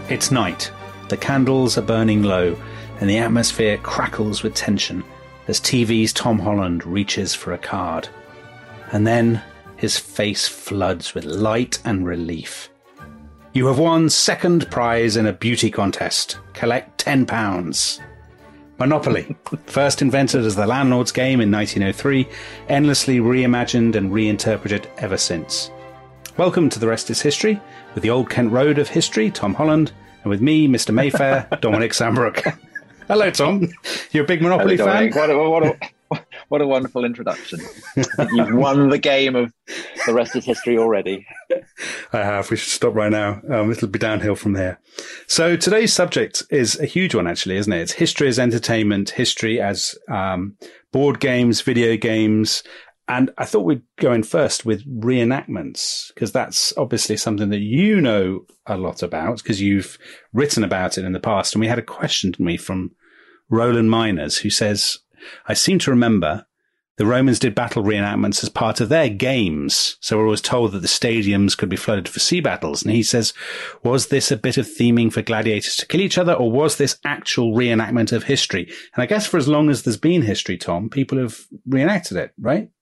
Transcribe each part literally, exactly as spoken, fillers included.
It's night. The candles are burning low, and the atmosphere crackles with tension as T V's Tom Holland reaches for a card. And then his face floods with light and relief. You have won second prize in a beauty contest. Collect ten pounds. Monopoly, first invented as the landlord's game in nineteen oh three, endlessly reimagined and reinterpreted ever since. Welcome to The Rest is History, with the Old Kent Road of history, Tom Holland, and with me, Mister Mayfair, Dominic Sambrook. Hello, Tom. You're a big Monopoly Hello, fan? What a, what, a, what a wonderful introduction. You've won the game of The Rest is History already. I have. We should stop right now. Um, it'll be downhill from there. So today's subject is a huge one, actually, isn't it? It's history as entertainment, history as um, board games, video games. And I thought we'd go in first with reenactments, because that's obviously something that you know a lot about, because you've written about it in the past. And we had a question, didn't we, from Roland Miners, who says, I seem to remember the Romans did battle reenactments as part of their games. So we're always told that the stadiums could be flooded for sea battles. And he says, was this a bit of theming for gladiators to kill each other, or was this actual reenactment of history? And I guess for as long as there's been history, Tom, people have reenacted it, right?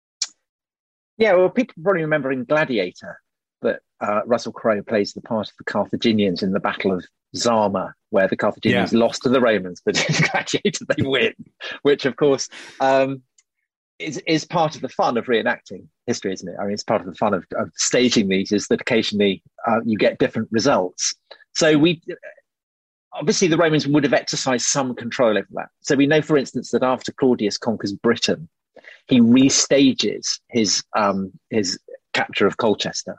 Yeah, well, people probably remember in Gladiator that uh, Russell Crowe plays the part of the Carthaginians in the Battle of Zama, where the Carthaginians yeah. lost to the Romans, but in Gladiator they win, which, of course, um, is, is part of the fun of reenacting history, isn't it? I mean, it's part of the fun of, of staging these, is that occasionally uh, you get different results. So we... Obviously, the Romans would have exercised some control over that. So we know, for instance, that after Claudius conquers Britain, he restages his um, his capture of Colchester.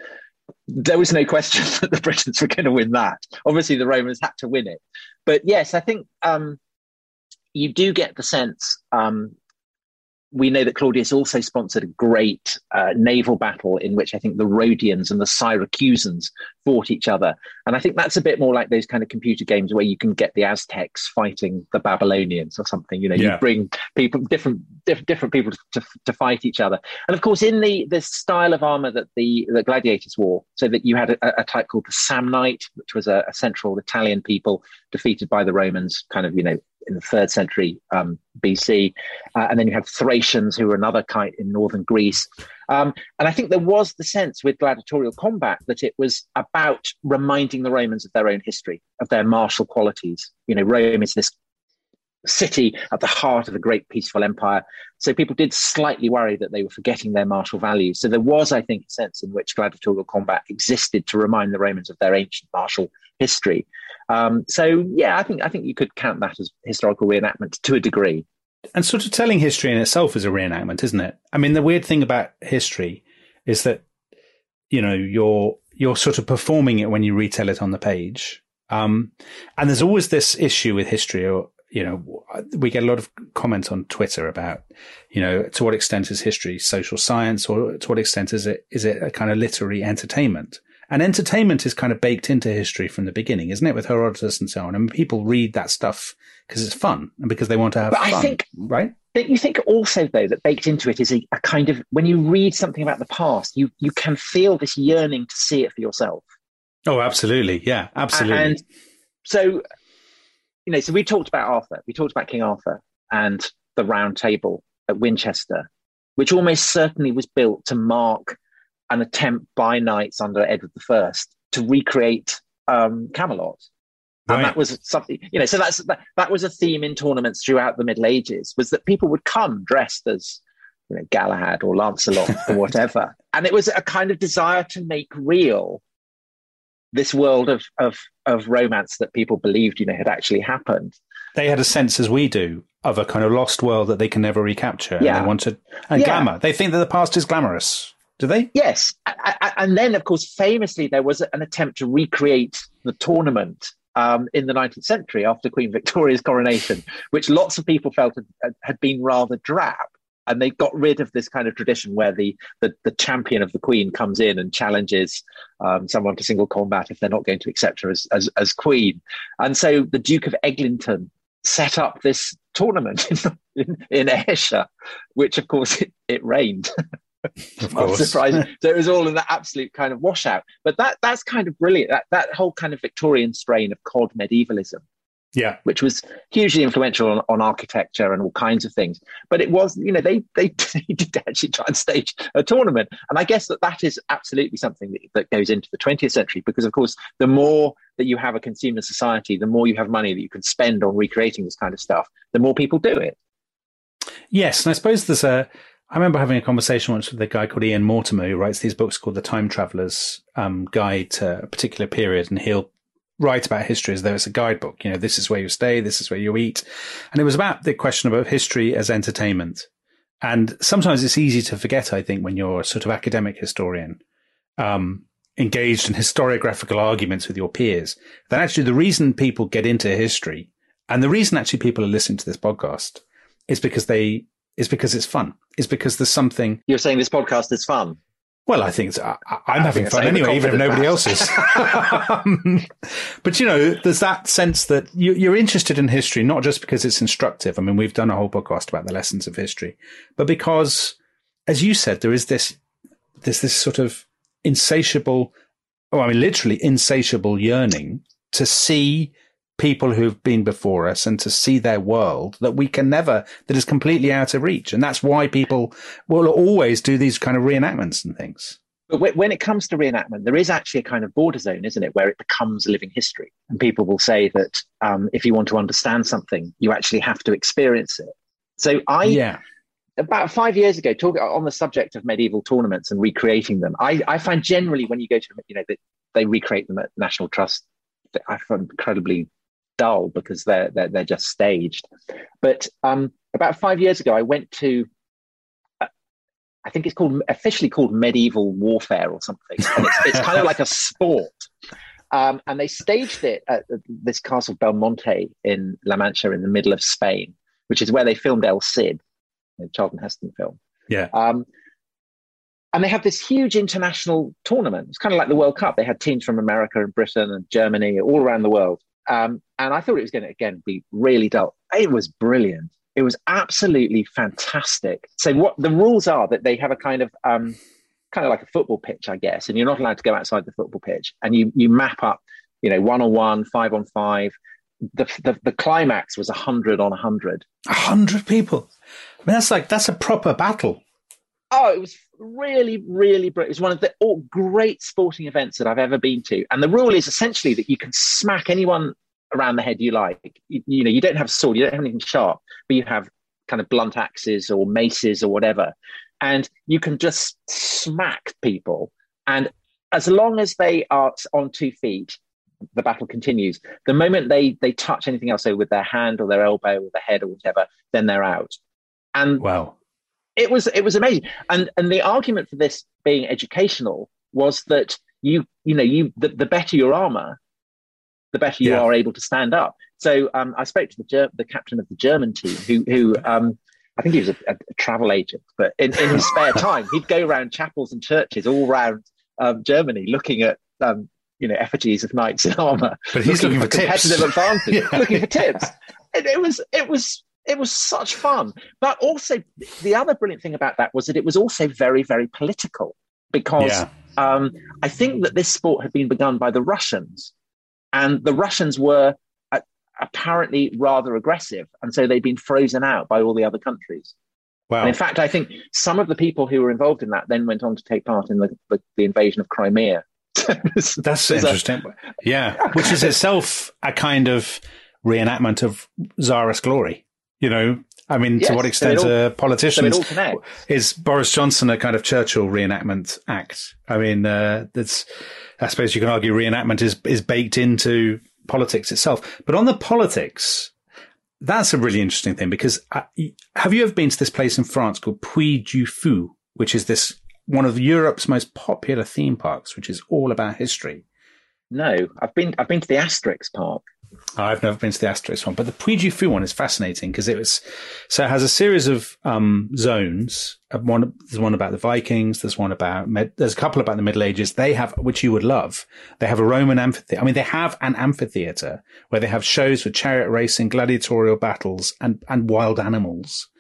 There was no question that the Britons were going to win that. Obviously, the Romans had to win it. But yes, I think um, you do get the sense. Um, we know that Claudius also sponsored a great uh, naval battle in which I think the Rhodians and the Syracusans fought each other. And I think that's a bit more like those kind of computer games where you can get the Aztecs fighting the Babylonians or something. You know, yeah. you bring people, different diff- different people to, to fight each other. And of course, in the, the style of armour that the, the gladiators wore, so that you had a, a type called the Samnite, which was a, a central Italian people defeated by the Romans, kind of, you know, in the third century um, B C. Uh, and then you have Thracians, who were another kind in northern Greece. Um, and I think there was the sense with gladiatorial combat that it was about reminding the Romans of their own history, of their martial qualities. You know, Rome is this city at the heart of a great peaceful empire. So people did slightly worry that they were forgetting their martial values. So there was, I think, a sense in which gladiatorial combat existed to remind the Romans of their ancient martial history. Um, so, yeah, I think I think you could count that as historical reenactment to a degree. And sort of telling history in itself is a reenactment, isn't it? I mean, the weird thing about history is that, you know, you're you're sort of performing it when you retell it on the page. Um, and there's always this issue with history, or, you know, we get a lot of comments on Twitter about, you know, to what extent is history social science, or to what extent is it is it a kind of literary entertainment? And entertainment is kind of baked into history from the beginning, isn't it, with Herodotus and so on? And people read that stuff because it's fun and because they want to have but fun, I think, right? Don't you think also, though, that baked into it is a, a kind of, when you read something about the past, you you can feel this yearning to see it for yourself. Oh, absolutely. Yeah, absolutely. And so, you know, so we talked about Arthur. We talked about King Arthur and the Round Table at Winchester, which almost certainly was built to mark an attempt by knights under Edward the First to recreate um, Camelot. And right. that was something, you know, so that's, that, that was a theme in tournaments throughout the Middle Ages, was that people would come dressed as, you know, Galahad or Lancelot or whatever. And it was a kind of desire to make real this world of, of, of romance that people believed, you know, had actually happened. They had a sense, as we do, of a kind of lost world that they can never recapture. Yeah. And they wanted, and yeah. glamour. They think that the past is glamorous. Do they? Yes. And then, of course, famously, there was an attempt to recreate the tournament um, in the nineteenth century after Queen Victoria's coronation, which lots of people felt had, had been rather drab. And they got rid of this kind of tradition where the the, the champion of the Queen comes in and challenges um, someone to single combat if they're not going to accept her as, as, as Queen. And so the Duke of Eglinton set up this tournament in, in, in Ayrshire, which, of course, it, it rained. Of course. Surprising. So it was all in that absolute kind of washout. But that that's kind of brilliant. That that whole kind of Victorian strain of cod medievalism, yeah, which was hugely influential on, on architecture and all kinds of things. But it was, you know, they, they they did actually try and stage a tournament, and I guess that that is absolutely something that, that goes into the twentieth century, because of course the more that you have a consumer society, the more you have money that you can spend on recreating this kind of stuff, the more people do it. Yes, and I suppose there's a. I remember having a conversation once with a guy called Ian Mortimer, who writes these books called The Time Traveller's um, Guide to a Particular Period, and he'll write about history as though it's a guidebook. You know, this is where you stay, this is where you eat. And it was about the question about history as entertainment. And sometimes it's easy to forget, I think, when you're a sort of academic historian, um, engaged in historiographical arguments with your peers, that actually the reason people get into history, and the reason actually people are listening to this podcast, is because they is because it's fun. Is because there's something. You're saying this podcast is fun. Well, I think it's, I, I'm I having fun anyway, even if nobody else is. um, but, you know, there's that sense that you, you're interested in history, not just because it's instructive. I mean, we've done a whole podcast about the lessons of history, but because, as you said, there is this, there's this sort of insatiable, oh, I mean, literally insatiable yearning to see people who've been before us and to see their world that we can never, that is completely out of reach. And that's why people will always do these kind of reenactments and things. But when it comes to reenactment, there is actually a kind of border zone, isn't it, where it becomes living history. And people will say that um, if you want to understand something, you actually have to experience it. So I, yeah. about five years ago, talking on the subject of medieval tournaments and recreating them, I, I find generally when you go to, you know, that they recreate them at National Trust, I find incredibly dull because they're, they're they're just staged. But um, about five years ago, I went to, uh, I think it's called officially called Medieval Warfare or something. And it's, it's kind of like a sport. Um, and they staged it at this castle Belmonte in La Mancha in the middle of Spain, which is where they filmed El Cid, the Charlton Heston film. Yeah. Um, and they have this huge international tournament. It's kind of like the World Cup. They had teams from America and Britain and Germany, all around the world. Um, and I thought it was going to, again, be really dull. It was brilliant. It was absolutely fantastic. So what the rules are that they have a kind of, um, kind of like a football pitch, I guess, and you're not allowed to go outside the football pitch. And you you map up, you know, one on one, five on five. The the, the climax was a hundred on a hundred. A hundred people. I mean, that's like that's a proper battle. Oh, it was really, really brilliant. It was one of the all great sporting events that I've ever been to. And the rule is essentially that you can smack anyone around the head you like. You, you know, you don't have a sword, you don't have anything sharp, but you have kind of blunt axes or maces or whatever. And you can just smack people. And as long as they are on two feet, the battle continues. The moment they they touch anything else, so with their hand or their elbow or their head or whatever, then they're out. And wow. It was it was amazing, and and the argument for this being educational was that you you know you the, the better your armor, the better you yeah. are able to stand up. So um, I spoke to the Ger- the captain of the German team, who who um, I think he was a, a, a travel agent, but in, in his spare time he'd go around chapels and churches all around um, Germany, looking at um, you know effigies of knights in armor. But he's looking, looking for, for competitive tips. advantage, yeah. looking for tips. And it was it was. It was such fun. But also, the other brilliant thing about that was that it was also very, very political, because yeah. um, I think that this sport had been begun by the Russians, and the Russians were uh, apparently rather aggressive. And so they'd been frozen out by all the other countries. Wow. And in fact, I think some of the people who were involved in that then went on to take part in the, the, the invasion of Crimea. That's interesting. A, yeah, which is itself a kind of reenactment of Tsarist glory. You know, I mean, yes, to what extent so all, uh, politicians so is Boris Johnson a kind of Churchill reenactment act? I mean, uh, that's, I suppose you can argue reenactment is, is baked into politics itself. But on the politics, that's a really interesting thing, because uh, have you ever been to this place in France called Puy du Fou, which is this one of Europe's most popular theme parks, which is all about history? No, I've been, I've been to the Asterix park. I've never been to the Asterix one, but the Puy du Fou one is fascinating because it was, so it has a series of um, zones. One, there's one about the Vikings. There's one about, med, there's a couple about the Middle Ages. They have, which you would love. They have a Roman amphitheater. I mean, they have an amphitheater where they have shows for chariot racing, gladiatorial battles, and, and wild animals.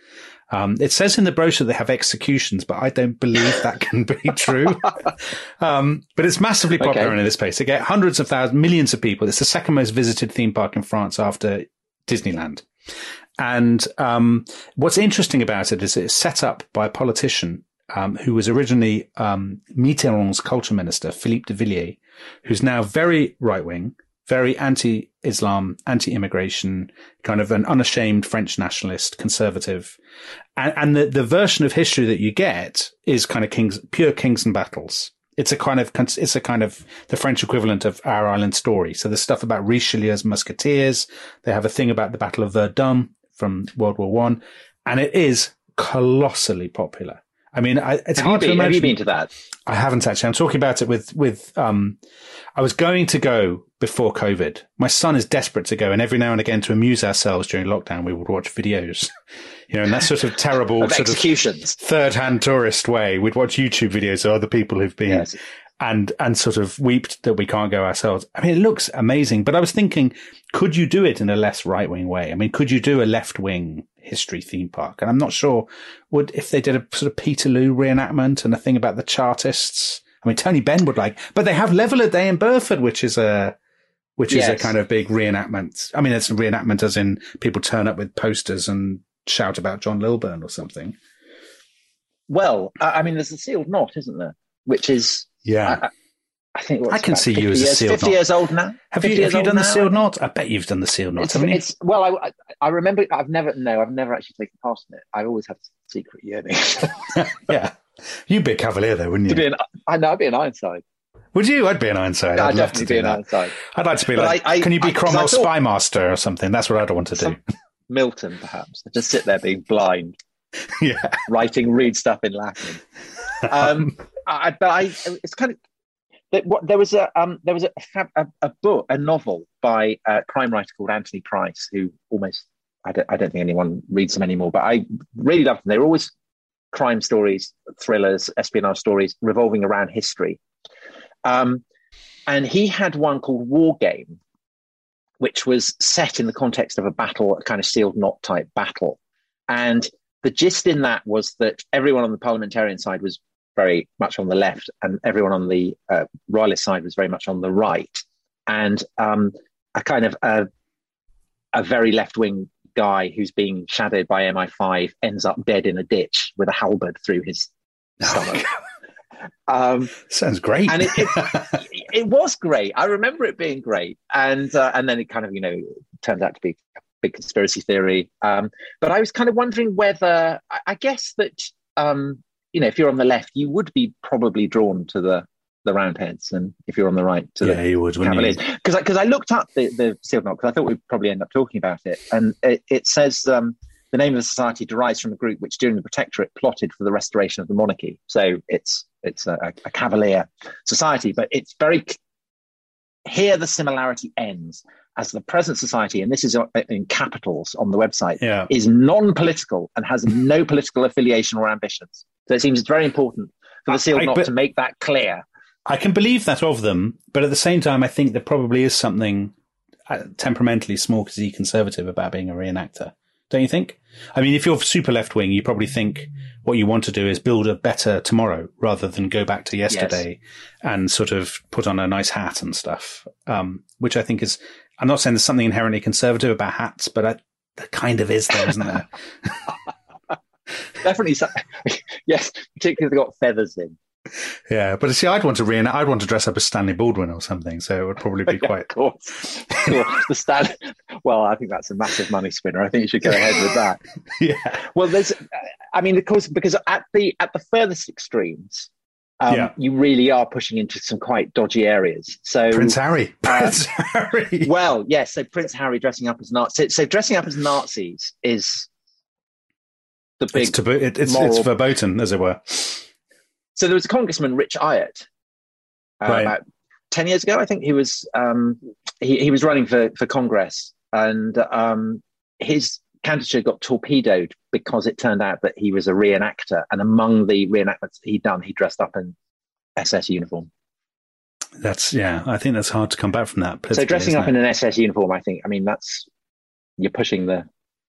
Um, it says in the brochure they have executions, but I don't believe that can be true. um, but it's massively popular okay. in this place. They get hundreds of thousands, millions of people. It's the second most visited theme park in France after Disneyland. And um, what's interesting about it is it's set up by a politician um, who was originally um, Mitterrand's culture minister, Philippe de Villiers, who's now very right-wing, very anti-Islam, anti-immigration, kind of an unashamed French nationalist, conservative. And, and the, the version of history that you get is kind of kings, pure kings and battles. It's a kind of, it's a kind of the French equivalent of Our Island Story. So there's stuff about Richelieu's musketeers. They have a thing about the Battle of Verdun from World War One, and it is colossally popular. I mean, I, it's have hard been, to imagine. Have you been to that? I haven't actually. I'm talking about it with, with, um, I was going to go before COVID. My son is desperate to go, and every now and again to amuse ourselves during lockdown, we would watch videos, you know, in that sort of terrible of sort executions. of third hand tourist way. We'd watch YouTube videos of other people who've been yes. and, and sort of weeped that we can't go ourselves. I mean, it looks amazing, but I was thinking, could you do it in a less right wing way? I mean, could you do a left wing history theme park? And I'm not sure would, if they did a sort of Peterloo reenactment and a thing about the Chartists. I mean, Tony Benn would like, but they have Level a Day in Burford, which is a, which yes. is a kind of big reenactment. I mean, it's a reenactment as in people turn up with posters and shout about John Lilburn or something. Well, I mean, there's a Sealed Knot, isn't there? Which is, yeah. I, I think I can see you as a years, Sealed fifty Knot. years old now. Have you, have you done the Sealed Knot? I bet you've done the Sealed Knot, it's, haven't you? It's, well, I, I remember, I've never, no, I've never actually taken part in it. I've always had secret yearning. Yeah. You'd be a Cavalier though, wouldn't you? To be an, I know, I'd be an Ironside. Would you? I'd be an Ironside. I'd, I'd love definitely to be an that. Ironside. I'd like to be but like, I, I, can you be I, Cromwell's thought, spy master or something? That's what I'd want to do. Milton, perhaps. Just sit there being blind. Yeah. Writing rude stuff in Latin. Um, I, but I, it's kind of, there was a um, there was a, a, a book, a novel by a crime writer called Anthony Price, who almost, I don't, I don't think anyone reads them anymore, but I really loved them. They were always crime stories, thrillers, espionage stories revolving around history. Um, and he had one called War Game, which was set in the context of a battle, a kind of Sealed Knot type battle. And the gist in that was that everyone on the parliamentarian side was very much on the left, and everyone on the uh, royalist side was very much on the right. And um, a kind of a, a very left-wing guy who's being shadowed by M I five ends up dead in a ditch with a halberd through his stomach. Um, Sounds great. And it, it, it was great. I remember it being great. And uh, and then it kind of, you know, turned out to be a big conspiracy theory. Um, but I was kind of wondering whether, I, I guess that, um, you know, if you're on the left, you would be probably drawn to the the Roundheads, and if you're on the right, to yeah, the you would, Cavaliers. Because because I, I looked up the, the Sealed Knot, because I thought we'd probably end up talking about it. And it, it says um, the name of the society derives from a group which during the Protectorate plotted for the restoration of the monarchy. So it's it's a, a Cavalier society, but it's very... Here the similarity ends, as the present society, and this is in capitals on the website, yeah. is non-political and has no political affiliation or ambitions. So it seems it's very important for the Sealed Knot to make that clear. I can believe that of them, but at the same time, I think there probably is something uh, temperamentally small Z conservative about being a reenactor. Don't you think? I mean, if you're super left-wing, you probably think what you want to do is build a better tomorrow rather than go back to yesterday yes. and sort of put on a nice hat and stuff, um, which I think is, I'm not saying there's something inherently conservative about hats, but I, there kind of is there, isn't there? Definitely. So, yes, particularly if they've got feathers in. Yeah, but see, I'd want to reenact. I'd want to dress up as Stanley Baldwin or something. So it would probably be yeah, quite. Of course, cool. the Stan. Well, I think that's a massive money spinner. I think you should go ahead with that. Yeah. Well, there's. I mean, of course, because at the at the furthest extremes, um, yeah. you really are pushing into some quite dodgy areas. So Prince Harry. Uh, Prince Harry. Well, yes. So Prince Harry dressing up as Nazis. So, so dressing up as Nazis is the big. It's taboo. It, it's moral... it's verboten, as it were. So there was a congressman, Rich Ayotte, uh, right. about ten years ago, I think. He was um, he, he was running for, for Congress, and um, his candidature got torpedoed because it turned out that he was a reenactor, and among the reenactments that he'd done, he dressed up in S S uniform. That's yeah. I think that's hard to come back from that. So dressing up it? in an S S uniform, I think, I mean, that's you're pushing the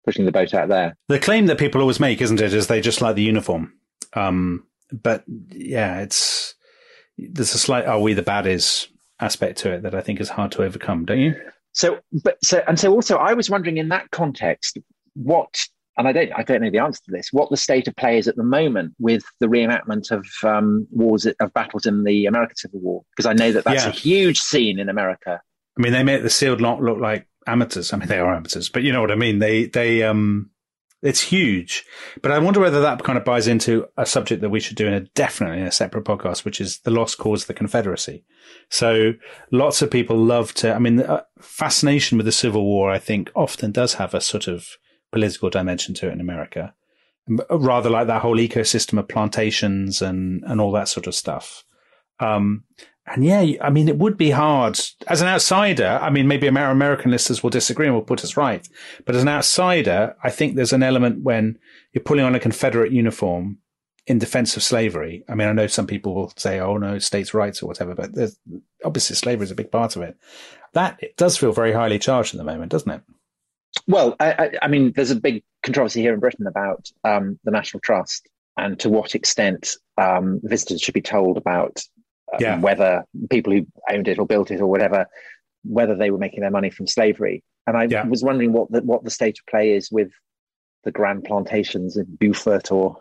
pushing the boat out there. The claim that people always make, isn't it, is they just like the uniform. Um, but yeah, it's there's a slight "are we the baddies" aspect to it that I think is hard to overcome, don't you? So, but so and so also, I was wondering in that context what, and I don't, I don't know the answer to this, what the state of play is at the moment with the reenactment of um, wars of battles in the American Civil War, because I know that that's yeah. a huge scene in America. I mean, they make the sealed lot look like amateurs. I mean, they are amateurs, but you know what I mean. They they um. It's huge, but I wonder whether that kind of buys into a subject that we should do in a definitely in a separate podcast, which is the lost cause of the Confederacy. So lots of people love to, I mean, the fascination with the Civil War, I think often does have a sort of political dimension to it in America, rather like that whole ecosystem of plantations and, and all that sort of stuff. Um, And yeah, I mean, it would be hard as an outsider. I mean, maybe American listeners will disagree and will put us right. But as an outsider, I think there's an element when you're pulling on a Confederate uniform in defense of slavery. I mean, I know some people will say, oh, no, states' rights or whatever, but there's, obviously slavery is a big part of it. That it does feel very highly charged at the moment, doesn't it? Well, I, I, I mean, there's a big controversy here in Britain about um, the National Trust and to what extent um, visitors should be told about Yeah. Um, whether people who owned it or built it or whatever, whether they were making their money from slavery. And I yeah. was wondering what the, what the state of play is with the grand plantations in Beaufort or...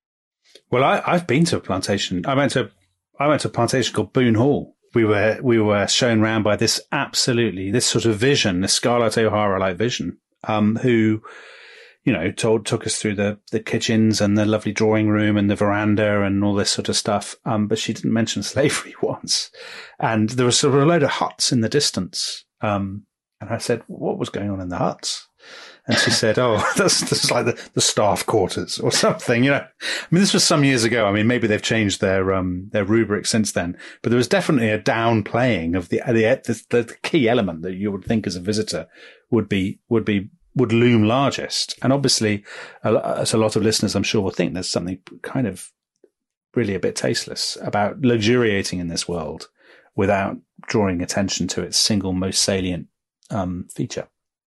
Well, I, I've been to a plantation. I went to I went to a plantation called Boone Hall. We were we were shown around by this absolutely, this sort of vision, this Scarlett O'Hara-like vision, um, who... you know, told, took us through the, the kitchens and the lovely drawing room and the veranda and all this sort of stuff. Um, but she didn't mention slavery once. And there was sort of a load of huts in the distance. Um, and I said, what was going on in the huts? And she said, oh, that's, that's like the, the staff quarters or something, you know. I mean, this was some years ago. I mean, maybe they've changed their, um, their rubric since then, but there was definitely a downplaying of the, the, the, the key element that you would think as a visitor would be, would be, would loom largest. And obviously, as a lot of listeners, I'm sure, will think there's something kind of really a bit tasteless about luxuriating in this world without drawing attention to its single most salient um, feature.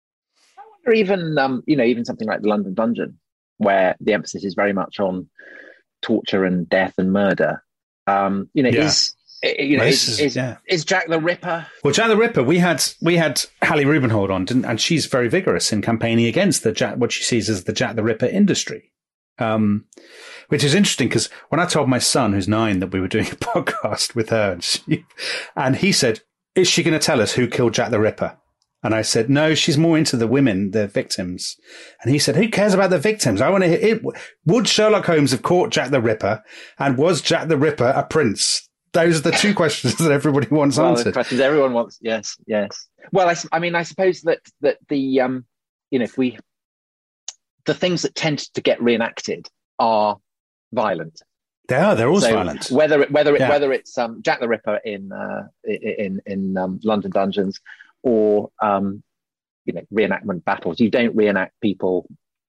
Or even, um, you know, even something like the London Dungeon, where the emphasis is very much on torture and death and murder. Um, you know, yeah. is You know, is, is, yeah. is Jack the Ripper? Well, Jack the Ripper, we had we had Hallie Rubenhold on, didn't, and she's very vigorous in campaigning against the Jack, what she sees as the Jack the Ripper industry, um, which is interesting because when I told my son, who's nine, that we were doing a podcast with her, and, she, and he said, "Is she going to tell us who killed Jack the Ripper?" And I said, "No, she's more into the women, the victims." And he said, "Who cares about the victims? I want to hear it. Would Sherlock Holmes have caught Jack the Ripper, and was Jack the Ripper a prince?" Those are the two questions that everybody wants well, answered. The questions everyone wants, yes, yes. Well, I, I mean, I suppose that that the um, you know, if we the things that tend to get reenacted are violent. They are. They're always so violent. Whether it, whether it, yeah. whether it's um, Jack the Ripper in uh, in in um, London Dungeons or um, you know, reenactment battles, you don't reenact people.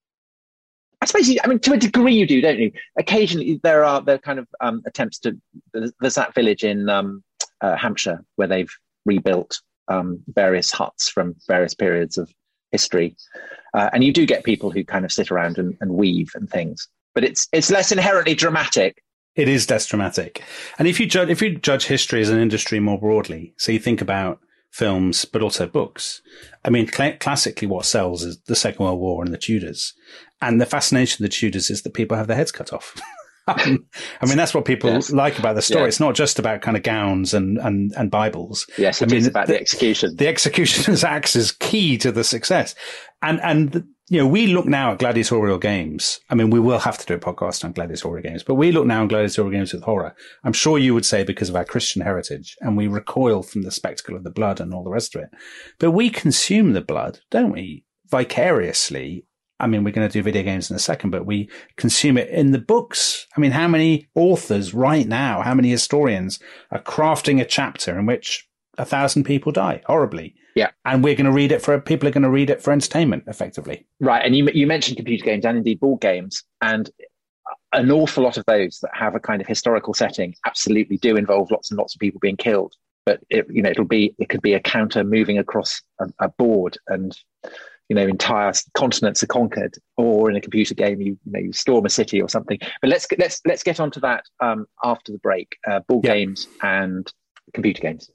I suppose, you, I mean, to a degree you do, don't you? Occasionally there are there are kind of um, attempts to, there's that village in um, uh, Hampshire where they've rebuilt um, various huts from various periods of history. Uh, and you do get people who kind of sit around and, and weave and things, but it's it's less inherently dramatic. It is less dramatic. And if you judge, if you judge history as an industry more broadly, so you think about films, but also books. I mean, cl- classically what sells is the Second World War and the Tudors. And the fascination of the Tudors is that people have their heads cut off. um, I mean, that's what people yes. like about the story. Yeah. It's not just about kind of gowns and, and, and Bibles. Yes, it I mean, is about the, the execution. The executioner's axe is key to the success. And, and, you know, we look now at gladiatorial games. I mean, we will have to do a podcast on gladiatorial games, but we look now on gladiatorial games with horror. I'm sure you would say because of our Christian heritage, and we recoil from the spectacle of the blood and all the rest of it. But we consume the blood, don't we? Vicariously. I mean, we're going to do video games in a second, but we consume it in the books. I mean, how many authors right now, how many historians are crafting a chapter in which a thousand people die horribly? Yeah. And we're going to read it for, people are going to read it for entertainment, effectively. Right. And you you mentioned computer games and indeed board games. And an awful lot of those that have a kind of historical setting absolutely do involve lots and lots of people being killed. But, it, you know, it'll be, it could be a counter moving across a, a board and you know, entire continents are conquered, or in a computer game, you, you know, you storm a city or something. But let's let's let's get onto that um, after the break. Uh, board yep. games and computer games.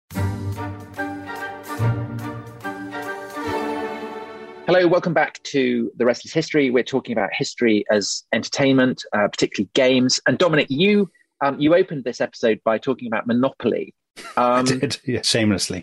Hello, welcome back to The Rest is History. We're talking about history as entertainment, uh, particularly games. And Dominic, you um, you opened this episode by talking about Monopoly. Um, I did, yeah, shamelessly.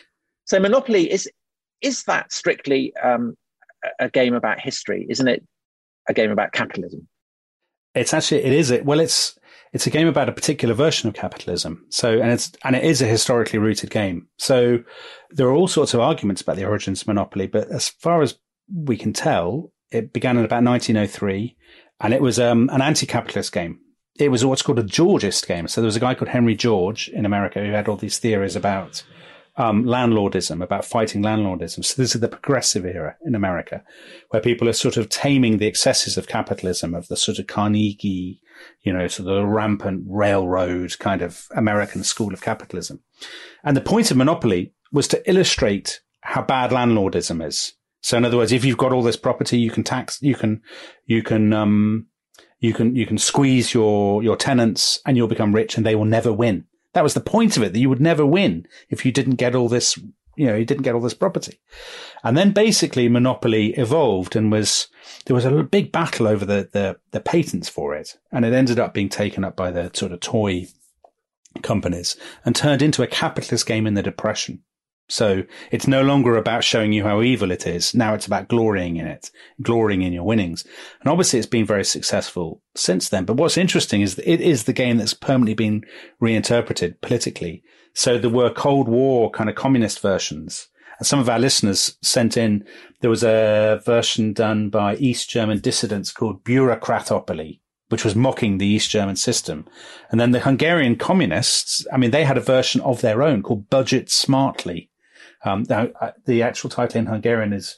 So Monopoly is. Is that strictly um, a game about history? Isn't it a game about capitalism? It's actually, it is. It well, it's it's a game about a particular version of capitalism. So, and it's and it is a historically rooted game. So, there are all sorts of arguments about the origins of Monopoly, but as far as we can tell, it began in about nineteen oh three, and it was um, an anti-capitalist game. It was what's called a Georgist game. So, there was a guy called Henry George in America who had all these theories about Um, landlordism, about fighting landlordism. So this is the progressive era in America, where people are sort of taming the excesses of capitalism, of the sort of Carnegie, you know, sort of the rampant railroad kind of American school of capitalism. And the point of Monopoly was to illustrate how bad landlordism is. So in other words, if you've got all this property, you can tax, you can, you can, um, you can, you can squeeze your, your tenants and you'll become rich and they will never win. That was the point of it, that you would never win if you didn't get all this, you know, you didn't get all this property. And then basically Monopoly evolved and was, there was a big battle over the, the, the patents for it. And it ended up being taken up by the sort of toy companies and turned into a capitalist game in the Depression. So it's no longer about showing you how evil it is. Now it's about glorying in it, glorying in your winnings. And obviously it's been very successful since then. But what's interesting is that it is the game that's permanently been reinterpreted politically. So there were Cold War kind of communist versions. And some of our listeners sent in, there was a version done by East German dissidents called Bureaucratopoly, which was mocking the East German system. And then the Hungarian communists, I mean, they had a version of their own called Budget Smartly. Um, now, uh, the actual title in Hungarian is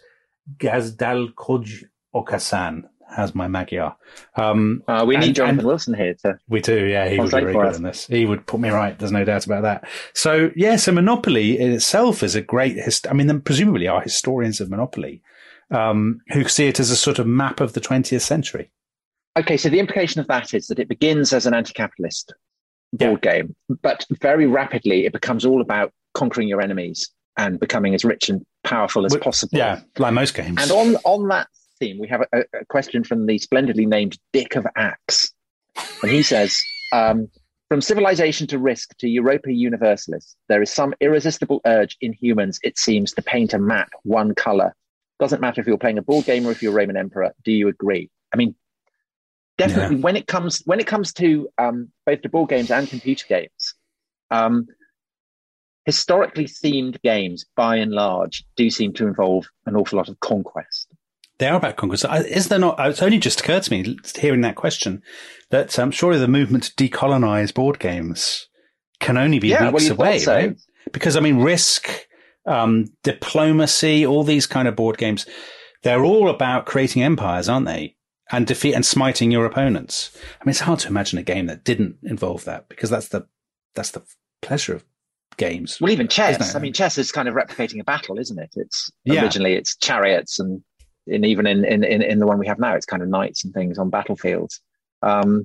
Gazdálkodj Okasan, has my Magyar. Um, uh, we need and, Jonathan and Wilson here to. We do, yeah. He would be very good in this. He would put me right. There's no doubt about that. So, yeah, so Monopoly in itself is a great, hist- I mean, there presumably are historians of Monopoly um, who see it as a sort of map of the twentieth century. Okay, so the implication of that is that it begins as an anti-capitalist board yeah. game, but very rapidly it becomes all about conquering your enemies and becoming as rich and powerful as possible. Yeah, like most games. And on, on that theme, we have a, a question from the splendidly named Dick of Axe. And he says, um, from civilization to risk to Europa Universalis, there is some irresistible urge in humans, it seems, to paint a map one color. Doesn't matter if you're playing a board game or if you're Roman Emperor. Do you agree? I mean, definitely yeah. when it comes when it comes to um, both the board games and computer games, um, historically themed games, by and large, do seem to involve an awful lot of conquest. They are about conquest. Is there not? It's only just occurred to me, hearing that question, that um, surely the movement to decolonize board games can only be yeah, weeks well, away, so. right? Because, I mean, Risk, um, Diplomacy, all these kind of board games, they're all about creating empires, aren't they? And defeat and smiting your opponents. I mean, it's hard to imagine a game that didn't involve that, because that's the that's the pleasure of games. Well, even chess. I mean, chess is kind of replicating a battle, isn't it? It's yeah. originally it's chariots, and, and even in, in in the one we have now, it's kind of knights and things on battlefields. Um,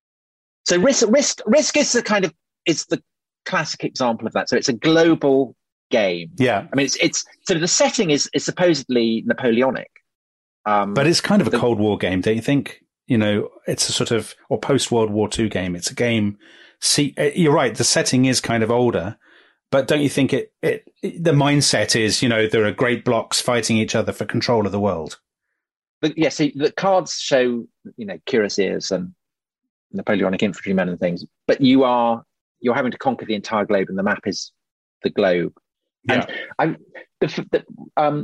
so risk risk risk is the kind of it's the classic example of that. So it's a global game. Yeah. I mean, it's it's so the setting is is supposedly Napoleonic. Um, but it's kind of a the, Cold War game, don't you think? You know, it's a sort of, or post-World War Two game. It's a game. See, you're right. The setting is kind of older, but don't you think it, it, it the mindset is, you know, there are great blocks fighting each other for control of the world. But yeah, see, the cards show, you know, cuirassiers and Napoleonic infantrymen and things, but you are, you're having to conquer the entire globe, and the map is the globe. Yeah. And I'm, the, the, um,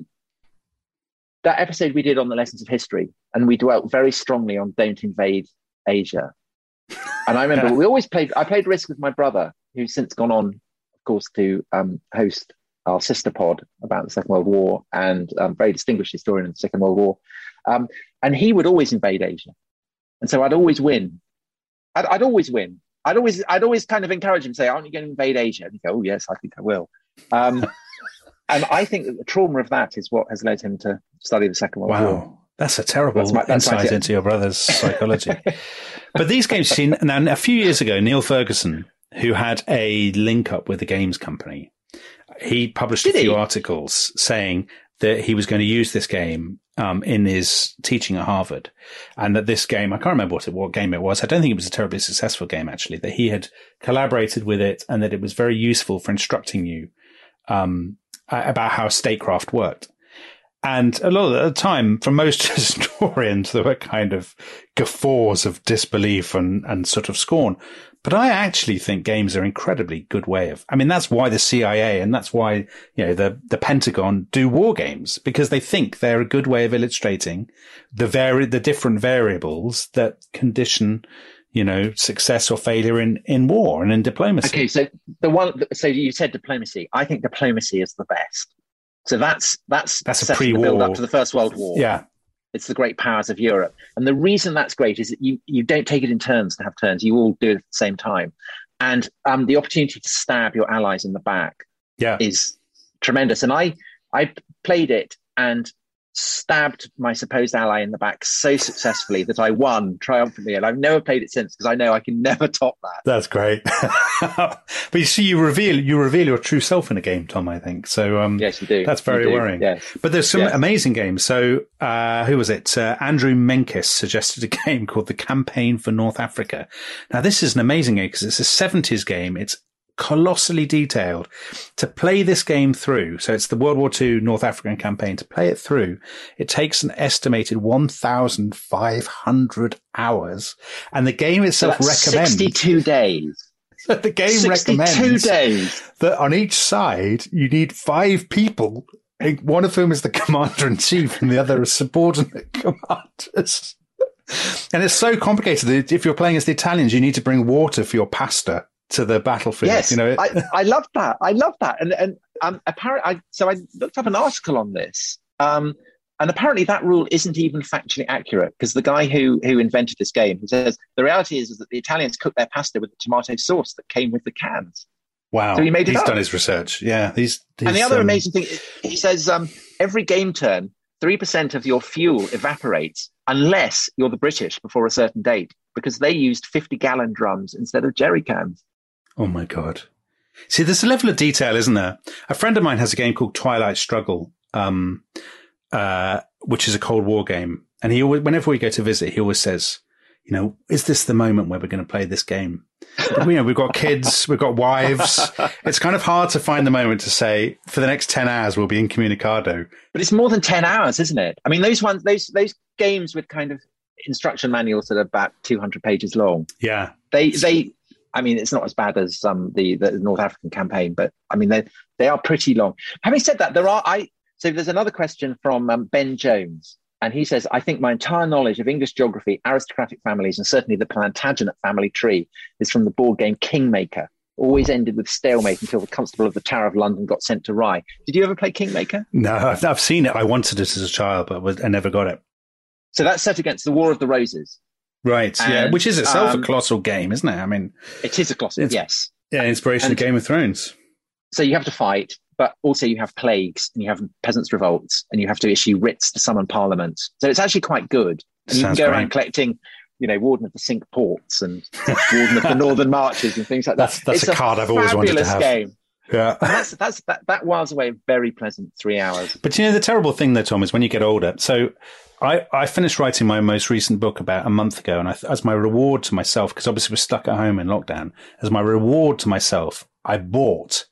that episode we did on the lessons of history, and we dwelt very strongly on Don't Invade Asia. And I remember we always played, I played Risk with my brother, who's since gone on, of course, to um, host our sister pod about the Second World War, and um, very distinguished historian of the Second World War. Um, and he would always invade Asia. And so I'd always win. I'd, I'd always win. I'd always, I'd always kind of encourage him, say, aren't you going to invade Asia? And he'd go, oh yes, I think I will. Um, And I think that the trauma of that is what has led him to study the Second World wow. War. That's a terrible That's my- that's my insight tip. into your brother's psychology. But these games, seen now a few years ago, Neil Ferguson, who had a link up with the games company, he published Did a few he? articles saying that he was going to use this game um, in his teaching at Harvard, and that this game, I can't remember what it, what game it was. I don't think it was a terribly successful game, actually. That he had collaborated with it, and that it was very useful for instructing you um, about how statecraft worked. And a lot of the time, for most historians, there were kind of guffaws of disbelief and, and sort of scorn. But I actually think games are an incredibly good way of, I mean, that's why the C I A and that's why, you know, the, the Pentagon do war games, because they think they're a good way of illustrating the vari- the different variables that condition, you know, success or failure in, in war and in diplomacy. Okay, so the one, so you said diplomacy. I think diplomacy is the best. So that's that's That's a setting the pre-war- build up to the First World War. Yeah. It's the great powers of Europe. And the reason that's great is that you, you don't take it in turns to have turns. You all do it at the same time. And um, the opportunity to stab your allies in the back Yeah. is tremendous. And I, I played it and stabbed my supposed ally in the back so successfully that I won triumphantly. And I've never played it since because I know I can never top that. That's great. But you see, you reveal you reveal your true self in a game, Tom, I think. So um, Yes, you do. that's very You do. worrying. Yes. But there's some Yes. amazing games. So uh, who was it? Uh, Andrew Menkes suggested a game called The Campaign for North Africa. Now, this is an amazing game because it's a seventies game. It's colossally detailed. To play this game through, so it's the World War Two North African campaign, to play it through, it takes an estimated one thousand five hundred hours. And the game So itself that's recommends... sixty-two days. The game sixty-two recommends days. that on each side you need five people. and One of whom is the commander in chief, and the other is subordinate commanders. And it's so complicated that if you're playing as the Italians, you need to bring water for your pasta to the battlefield. Yes, you know, it- I, I love that. I love that. And and um, apparently, I, so I looked up an article on this, um, and apparently that rule isn't even factually accurate because the guy who who invented this game, he says the reality is, is that the Italians cooked their pasta with the tomato sauce that came with the cans. wow, So he made it he's up. done his research. Yeah, he's, he's And the other um, amazing thing, he says um, every game turn, three percent of your fuel evaporates unless you're the British before a certain date because they used fifty gallon drums instead of jerry cans. Oh my God. See, there's a level of detail, isn't there? A friend of mine has a game called Twilight Struggle, um, uh, which is a Cold War game. And he always, whenever we go to visit, he always says, you know, is this the moment where we're going to play this game? You know, we've got kids, we've got wives. It's kind of hard to find the moment to say, for the next ten hours, we'll be in Communicado. But it's more than ten hours, isn't it? I mean, those ones, those those games with kind of instruction manuals that are about two hundred pages long, Yeah. they they. I mean, it's not as bad as um, the the North African campaign, but I mean, they they are pretty long. Having said that, there are I. So there's another question from um, Ben Jones, and he says, "I think my entire knowledge of English geography, aristocratic families, and certainly the Plantagenet family tree is from the board game Kingmaker. Always ended with stalemate until the Constable of the Tower of London got sent to Rye. Did you ever play Kingmaker? No, I've, I've seen it. I wanted it as a child, but was, I never got it. So that's set against the War of the Roses. Right. Yeah. And, Which is itself um, a colossal game, isn't it? I mean, It is a colossal, It's- yes. yeah, inspiration And- of Game of Thrones. So you have to fight, but also you have plagues and you have peasants' revolts and you have to issue writs to summon parliaments. So it's actually quite good. And you can Sounds go great. around collecting, you know, Warden of the Cinque Ports and Warden of the Northern Marches and things like that. That's- that's it's a card I've always wanted to fabulous have. game. Yeah. And that's, that's, that, that whiles away a very pleasant three hours. But you know, the terrible thing though, Tom, is when you get older. So I, I finished writing my most recent book about a month ago. And I, as my reward to myself, because obviously we're stuck at home in lockdown, as my reward to myself, I bought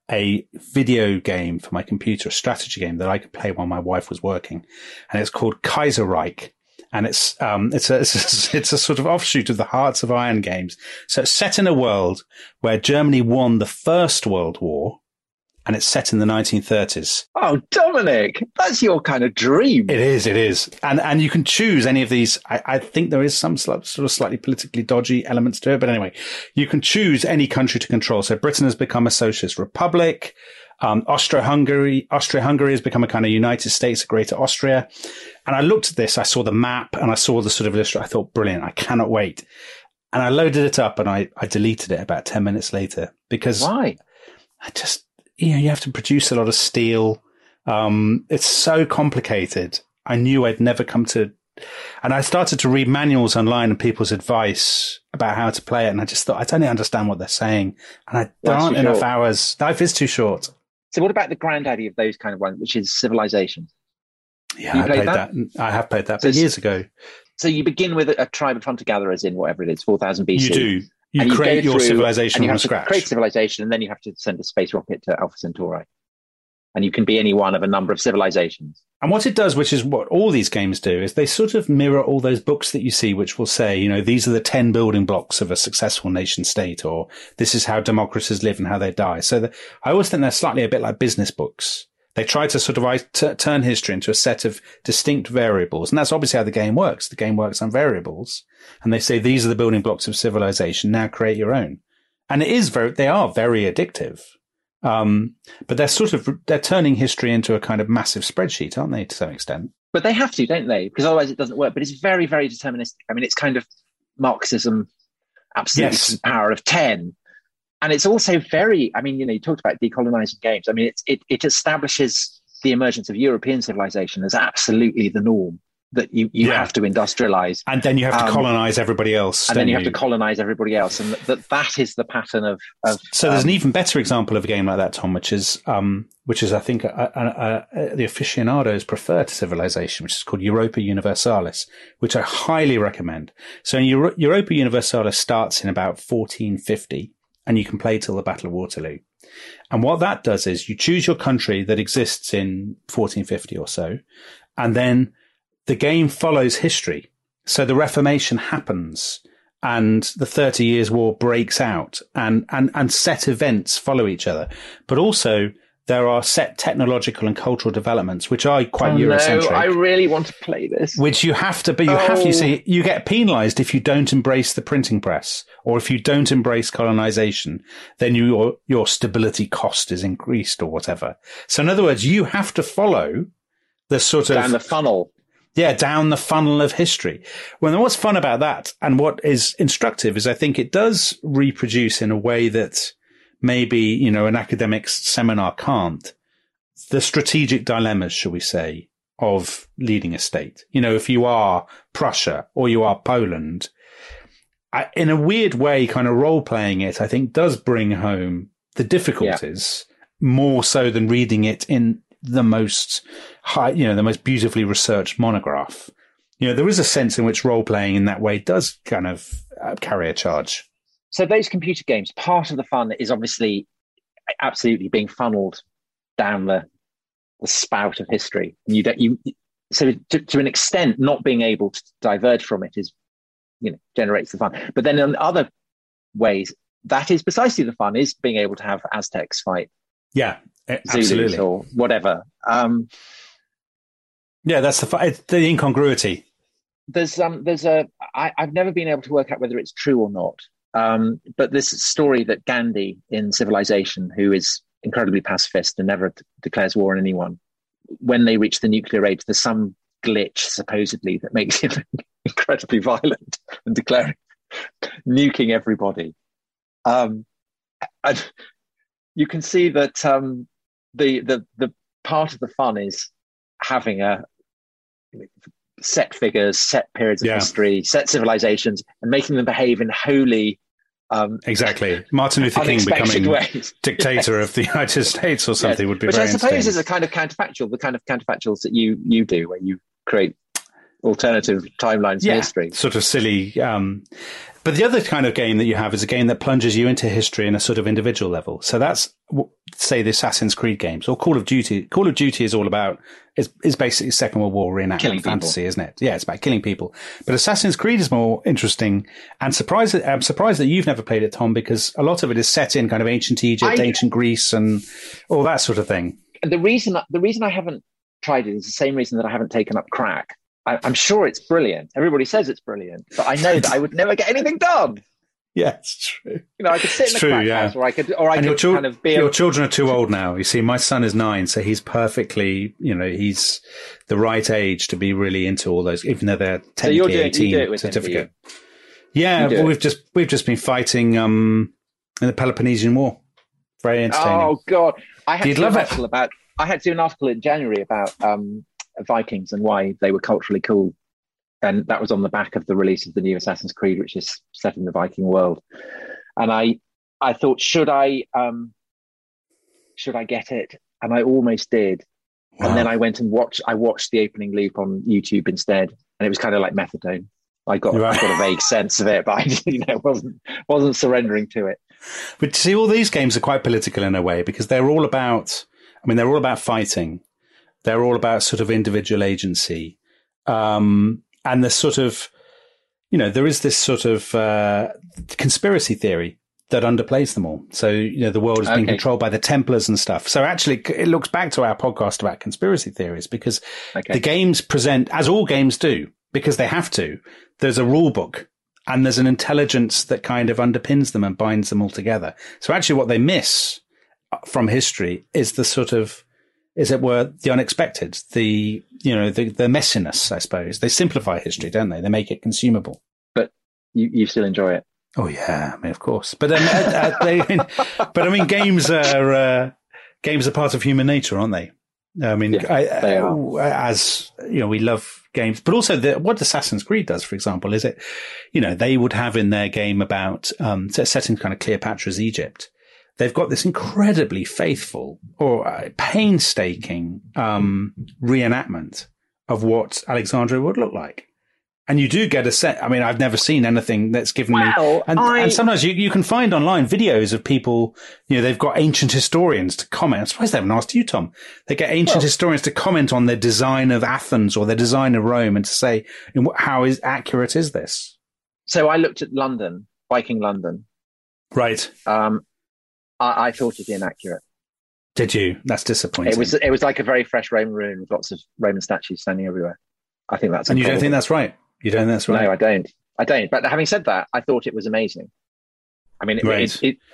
a video game for my computer, a strategy game that I could play while my wife was working. And it's called Kaiserreich. And it's, um, it's a, it's a, it's a sort of offshoot of the Hearts of Iron games. So it's set in a world where Germany won the First World War, and it's set in the nineteen thirties. Oh, Dominic, that's your kind of dream. It is, it is. And, and you can choose any of these. I, I think there is some sort of slightly politically dodgy elements to it. But anyway, you can choose any country to control. So Britain has become a socialist republic. Um, Austria-Hungary, Austria-Hungary has become a kind of United States of Greater Austria. And I looked at this, I saw the map and I saw the sort of illustration. I thought, brilliant. I cannot wait. And I loaded it up and I, I deleted it about ten minutes later because Why? I just, you know, you have to produce a lot of steel. Um, it's so complicated. I knew I'd never come to, and I started to read manuals online and people's advice about how to play it. And I just thought, I don't understand what they're saying. And I, there aren't enough hours. Life is too short. So what about the granddaddy of those kind of ones, which is Civilization? Yeah, I played that? that. I have played that, so but years ago. So you begin with a, a tribe of hunter-gatherers in whatever it is, four thousand B C. You do. You and create you your civilization and you from have scratch. To create civilization, and then you have to send a space rocket to Alpha Centauri. And you can be any one of a number of civilizations. And what it does, which is what all these games do, is they sort of mirror all those books that you see, which will say, you know, these are the ten building blocks of a successful nation state, or this is how democracies live and how they die. So the, I always think they're slightly a bit like business books. They try to sort of t- turn history into a set of distinct variables. And that's obviously how the game works. The game works on variables. And they say, these are the building blocks of civilization. Now create your own. And it is very, they are very addictive. Um, but they're sort of, they're turning history into a kind of massive spreadsheet, aren't they, to some extent? But they have to, don't they? Because otherwise it doesn't work. But it's very, very deterministic. I mean, it's kind of Marxism, absolutely yes. to the power of ten. And it's also very, I mean, you know, you talked about decolonizing games. I mean, it's, it, it establishes the emergence of European civilization as absolutely the norm, that you, you yeah. have to industrialize. And then you have to um, colonize everybody else. And then you, you have to colonize everybody else. And that that is the pattern of... of so there's um, an even better example of a game like that, Tom, which is, um, which is I think, a, a, a, the aficionados prefer to Civilization, which is called Europa Universalis, which I highly recommend. So Euro- Europa Universalis starts in about fourteen fifty, and you can play till the Battle of Waterloo. And what that does is you choose your country that exists in fourteen fifty or so, and then the game follows history. So the Reformation happens and the Thirty Years' War breaks out, and, and, and set events follow each other. But also there are set technological and cultural developments, which are quite oh, Eurocentric. No, I really want to play this. Which you have to, but you oh. have to, you see, you get penalized if you don't embrace the printing press, or if you don't embrace colonization, then you, your, your stability cost is increased or whatever. So in other words, you have to follow the sort of... Down the funnel. Yeah, down the funnel of history. Well, what's fun about that and what is instructive is I think it does reproduce in a way that maybe, you know, an academic seminar can't, the strategic dilemmas, shall we say, of leading a state. You know, if you are Prussia or you are Poland, I, in a weird way, kind of role playing it, I think does bring home the difficulties yeah. more so than reading it in the most high, you know, the most beautifully researched monograph. You know, there is a sense in which role playing in that way does kind of uh, carry a charge. So those computer games, part of the fun is obviously absolutely being funneled down the, the spout of history. And you don't, you, so to, to an extent, not being able to diverge from it is, you know, generates the fun. But then in other ways, that is precisely the fun, is being able to have Aztecs fight. Yeah. Absolutely. Zulus or whatever. Um, yeah, that's the the incongruity. There's um, there's a I, I've never been able to work out whether it's true or not. Um, but this story that Gandhi in Civilization, who is incredibly pacifist and never d- declares war on anyone, when they reach the nuclear age, there's some glitch supposedly that makes him incredibly violent and declaring nuking everybody. Um, and you can see that. Um, The, the the part of the fun is having a set figures, set periods of yeah. history, set civilizations, and making them behave in wholly um, exactly. Martin Luther King becoming ways. dictator yes. of the United States or something yes. would be Which very I suppose interesting. is a kind of counterfactual, the kind of counterfactuals that you you do, where you create alternative timelines yeah, in history. Sort of silly. Um, but the other kind of game that you have is a game that plunges you into history in a sort of individual level. So that's, say, the Assassin's Creed games or Call of Duty. Call of Duty is all about, is, is basically Second World War reenactment fantasy, people. Isn't it? Yeah, it's about killing people. But Assassin's Creed is more interesting, and surprised that, I'm surprised that you've never played it, Tom, because a lot of it is set in kind of ancient Egypt, I, ancient Greece and all that sort of thing. The reason, the reason I haven't tried it is the same reason that I haven't taken up crack. I, I'm sure it's brilliant. Everybody says it's brilliant, but I know that I would never get anything done. Yeah, it's true. You know, I could sit it's in a true, crack yeah. house, or I could, or I and could chil- kind of be. Your a- children are too old now. You see, my son is nine, so he's perfectly, you know, he's the right age to be really into all those, even though they're technically so you're doing, eighteen. You do it with certificate. Him, yeah, well, it. we've just we've just been fighting um, in the Peloponnesian War. Very entertaining. Oh God! I had You'd to do love an it. article about. I had to do an article in January about um, Vikings and why they were culturally cool, and that was on the back of the release of the new Assassin's Creed, which is set in the Viking world. And I, I thought, should I, um, should I get it? And I almost did. Wow. And then I went and watched. I watched the opening loop on YouTube instead, and it was kind of like methadone. I got, right. I got a vague sense of it, but I, you know, wasn't wasn't surrendering to it. But see, all these games are quite political in a way because they're all about. I mean, they're all about fighting. They're all about sort of individual agency, um, and the sort of, you know, there is this sort of uh, conspiracy theory that underplays them all. So, you know, the world is being okay. controlled by the Templars and stuff. So actually, it looks back to our podcast about conspiracy theories because okay. the games present, as all games do, because they have to. There's a rule book and there's an intelligence that kind of underpins them and binds them all together. So actually what they miss from history is the sort of, as it were, the unexpected, the, you know, the, the messiness, I suppose. They simplify history, don't they? They make it consumable. But you, you still enjoy it. Oh yeah, I mean, of course. But, um, uh, they, but I mean, games are, uh, games are part of human nature, aren't they? I mean, yeah, I, they are. As you know, we love games, but also the, what Assassin's Creed does, for example, is it, you know, they would have in their game about, um, set in kind of Cleopatra's Egypt. They've got this incredibly faithful or uh, painstaking, um, reenactment of what Alexandria would look like. And you do get a set. I mean, I've never seen anything that's given well, me. And, I, and sometimes you, you can find online videos of people, you know, they've got ancient historians to comment. I'm surprised they haven't asked you, Tom. They get ancient well, historians to comment on their design of Athens or their design of Rome and to say, how is accurate is this? So I looked at London, Viking London. Right. Um, I, I thought it inaccurate. Did you? That's disappointing. It was, it was like a very fresh Roman ruin with lots of Roman statues standing everywhere. I think that's And you don't think that's right? You don't, that's right. No, I don't. I don't. But having said that, I thought it was amazing. I mean, it, right. it, it,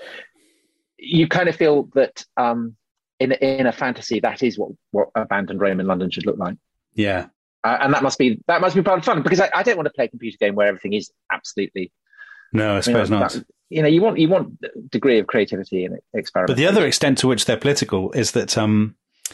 you kind of feel that um, in in a fantasy, that is what, what abandoned Roman London should look like. Yeah, uh, and that must be that must be part of fun because I, I don't want to play a computer game where everything is absolutely. No, I suppose you know, not. That, you know, you want you want a degree of creativity and experiment. But the other extent to which they're political is that. Um,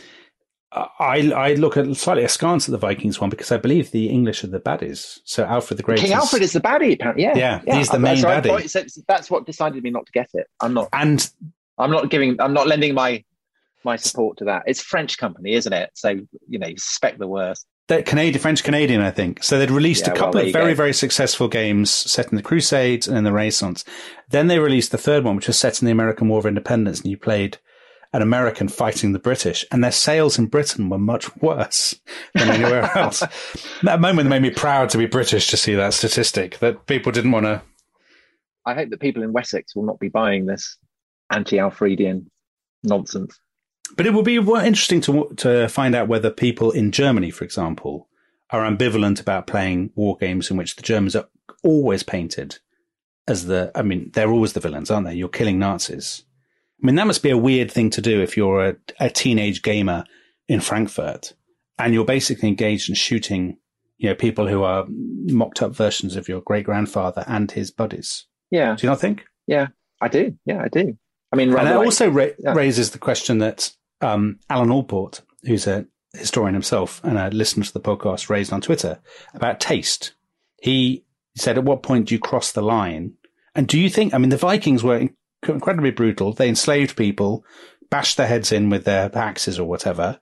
I, I look at slightly askance at the Vikings one because I believe the English are the baddies. So Alfred the Great. King is, Alfred is the baddie, apparently. Yeah, yeah, yeah. He's the main so baddie. So that's what decided me not to get it. I'm not, and I'm not giving, I'm not lending my my support to that. It's a French company, isn't it? So you know, you suspect the worst. They're Canadian, French Canadian, I think. So they'd released yeah, a couple well, of very, go. very successful games set in the Crusades and in the Renaissance. Then they released the third one, which was set in the American War of Independence, and you played an American fighting the British, and their sales in Britain were much worse than anywhere else. That moment made me proud to be British to see that statistic, that people didn't want to... I hope that people in Wessex will not be buying this anti-Alfredian nonsense. But it would be interesting to to find out whether people in Germany, for example, are ambivalent about playing war games in which the Germans are always painted as the... I mean, they're always the villains, aren't they? You're killing Nazis. I mean, that must be a weird thing to do if you're a, a teenage gamer in Frankfurt and you're basically engaged in shooting, you know, people who are mocked up versions of your great grandfather and his buddies. Yeah. Do you not think? Yeah, I do. Yeah, I do. I mean, and that like, also ra- yeah. raises the question that um, Alan Allport, who's a historian himself and a listener to the podcast, raised on Twitter about taste. He said, at what point do you cross the line? And do you think, I mean, the Vikings were incredibly brutal. They enslaved people, bashed their heads in with their axes or whatever.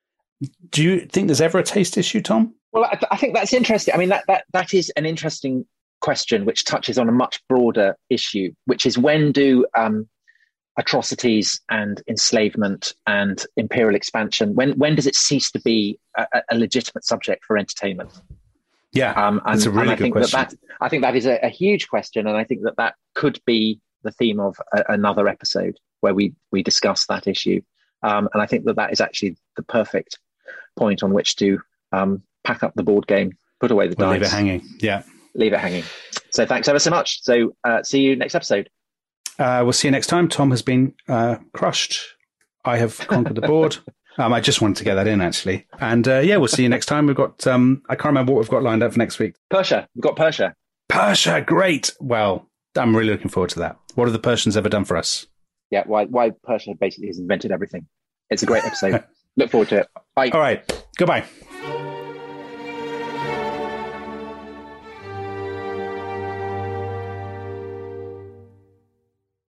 Do you think there's ever a taste issue, Tom? Well, I, th- I think that's interesting. I mean, that, that that is an interesting question which touches on a much broader issue, which is when do um, atrocities and enslavement and imperial expansion, when when does it cease to be a, a legitimate subject for entertainment? Yeah, um, and, that's a really and I good think question. That, that, I think that is a, a huge question, and I think that that could be the theme of a, another episode where we we discuss that issue. Um, and I think that that is actually the perfect point on which to um, pack up the board game, put away the we'll dice. Leave it hanging. Yeah. Leave it hanging. So thanks ever so much. So uh, see you next episode. Uh, we'll see you next time. Tom has been uh, crushed. I have conquered the board. Um, I just wanted to get that in, actually. And uh, yeah, we'll see you next time. We've got, um, I can't remember what we've got lined up for next week. Persia. We've got Persia. Persia. Great. Well, I'm really looking forward to that. What have the Persians ever done for us? Yeah, why why Persia basically has invented everything. It's a great episode. Look forward to it. Bye. All right. Goodbye.